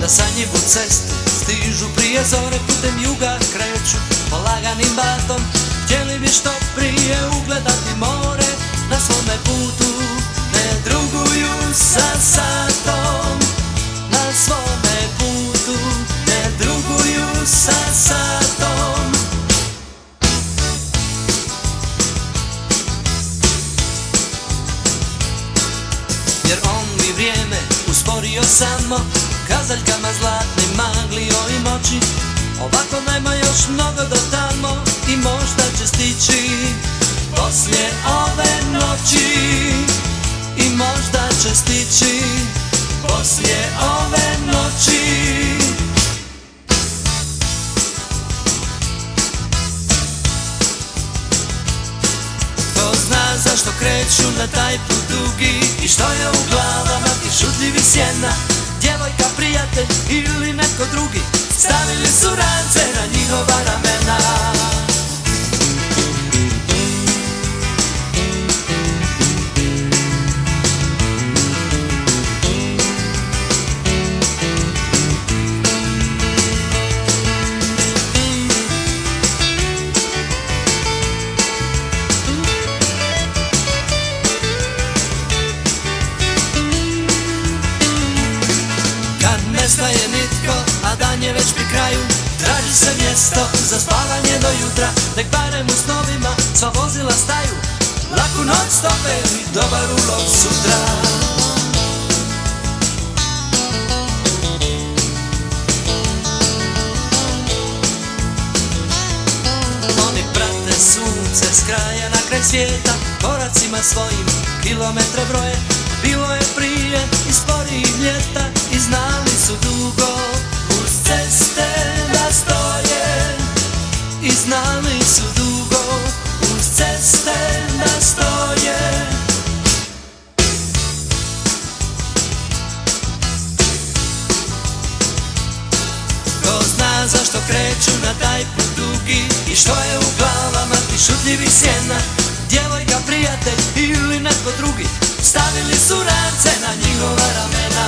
Na Sanjivu cestu stižu prije zore, putem juga kreću polaganim batom. Htjeli bi što prije ugledati more, na svome putu ne druguju sa satom. Na svome putu ne druguju sa satom. Jer on bi vrijeme usporio samo kazaljkama zlatnim, maglio i moći. Ovako nema još mnogo do tamo i možda će stići poslije ove noći. I možda će stići poslije ove noći. Ko zna zašto kreću na taj put dugi i što je u glavama tih šutljivih sjena. Djevojka, prijatelj ili neko drugi stavili su rance na njihova ramena. Nestaje nitko, a dan je već pri kraju. Traži se mjesto za spavanje do jutra. Nek barem u snovima sva vozila staju. Laku noć stope i dobar ulov sutra. Oni prate sunce s kraja na kraj svijeta, koracima svojim kilometre broje. Bilo je prije i sporijih ljeta i znali su dugo uz ceste da stoje. I znali su dugo uz ceste da stoje. Ko zna zašto kreću na taj put dugi i što je u glavama tih šutljivih sjena. Djevojka, prijatelj ili neko drugi stavili su rance na njihova ramena.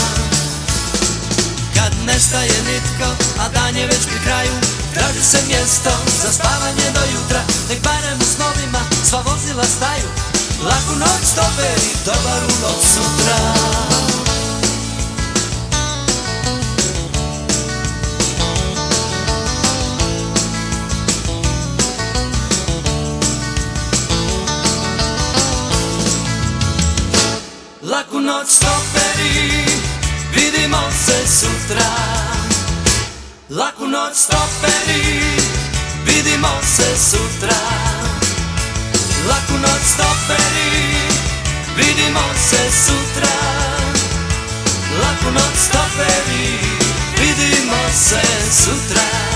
Kad nestaje nitko, a dan je već pri kraju, traži se mjesto za spavanje do jutra. Nek barem u snovima sva vozila staju. Laku noć stope i dobar ulov sutra. Laku noć stoperi, vidimo se sutra. Laku noć stoperi, vidimo se sutra. Laku noć stoperi, vidimo se sutra. Laku noć stoperi, vidimo se sutra.